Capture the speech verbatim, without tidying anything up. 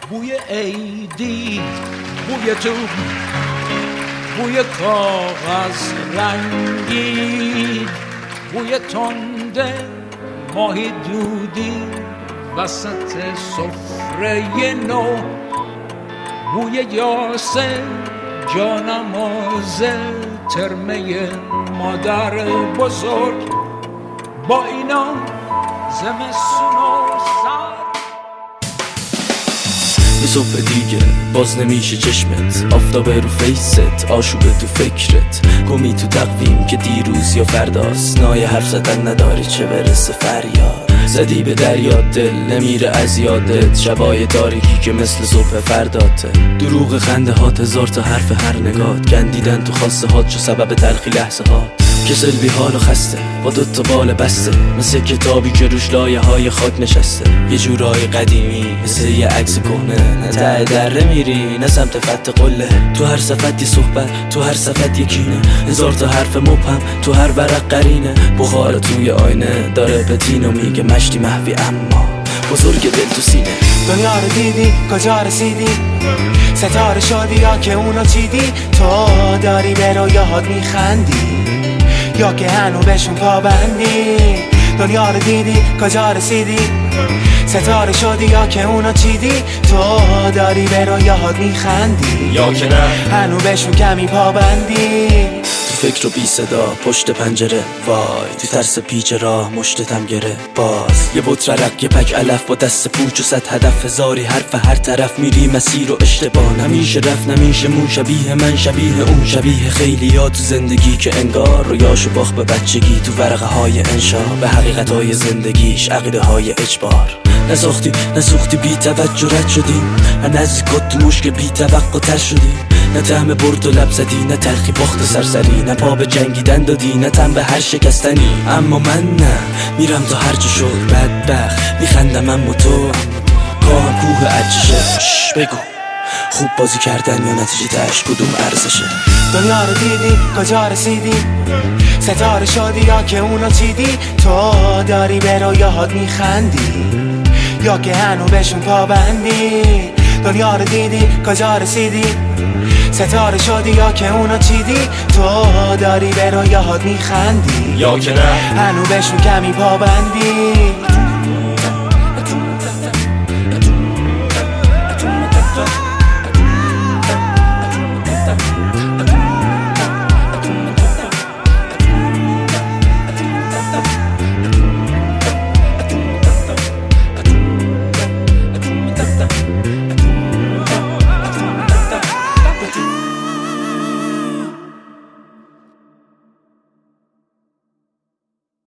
بوی عیدی، بوی تو، بوی کاغذ رنگی، بوی تنده ماهی دودی وسط سفره نو، بوی یاسه جانماز ترمه مادر بزرگ، با اینا زمستون و سر. یه صبح دیگه باز نمیشه چشمت، آفتاب رو فیست، آشوبه تو فکرت، گمی تو تقویم که دیروز یا فرداست، نای حرف زدن نداری چه برسه فریاد، زدی به دریا دل نمیره از یادت، شبای تاریکی که مثل صبح فرداته، دروغ خنده هات هزار تا حرف هر نگات، گندیدن تو خواسته هات چو سبب تلخی لحظه هات، کسل بی حال و خسته با دوتا بال بسته، مثل کتابی که روش لایه های خاک نشسته، یه جورای قدیمی مثل یه عکس کهنه، نه ته دره میری نه سمت فتح قله، تو هر صفت یه صحبت، تو هر صفت یکینه، هزار تا حرف مبهم تو هر ورق قرینه، بخار توی آینه داره پتینو میگه مشتی محوی اما بزرگ دل تو سینه. دنیا رو دیدی کجا رسیدی، ستاره شدی یا که اونو چیدی، تو داری به رویاهات میخندی یا که هنو بهشون پابندی، دنیا رو دیدی کجا رسیدی، ستاره شدی یا که اونو چیدی، تو داری به رویاهات میخندی یا که نه هنو بهشون کمی پابندی، تو فکر و بی صدا پشت پنجره، وای تو ترس پیچ راه مشتتم گره، باز یه بوت ررق یه پک علف با دست پوچ و صد هدف، هزاری حرف هر طرف میری مسیر و اشتباه، نمیشه رفت نمیشه مون، شبیه من شبیه اون، شبیه خیلی ها تو زندگی که انگار رویاشو باخت به بچگی، تو ورقه های انشا به حقیقت های زندگیش عقیده های اجبار، نساختی نسوختی بی توجه رد شدی، هر نزدیکات تو مشکل بی توقع تر شدی، نه طعم برد و لب زدی، نه تلخی باخت سرسری، نه پا به جنگیدن دادی، نه تن به هر شکستنی، اما من نه میرم تا هر جا شد بدبخت میخندم، اما تو گاهم کوه عجشه، شش بگو خوب بازی کردن یا نتیجه تش کدوم ارزشه، دنیا رو دیدی کجا رسیدی، ستاره شدی یا که اونو چیدی، تو داری به رویاهات میخندی یا که هنو بهشون پابندی، دنیا رو دیدی کجا رسیدی، ستاره شدی یا که اونو چیدی، تو داری به رویاهات میخندی یا که نه هنو بهشون کمی پابندی.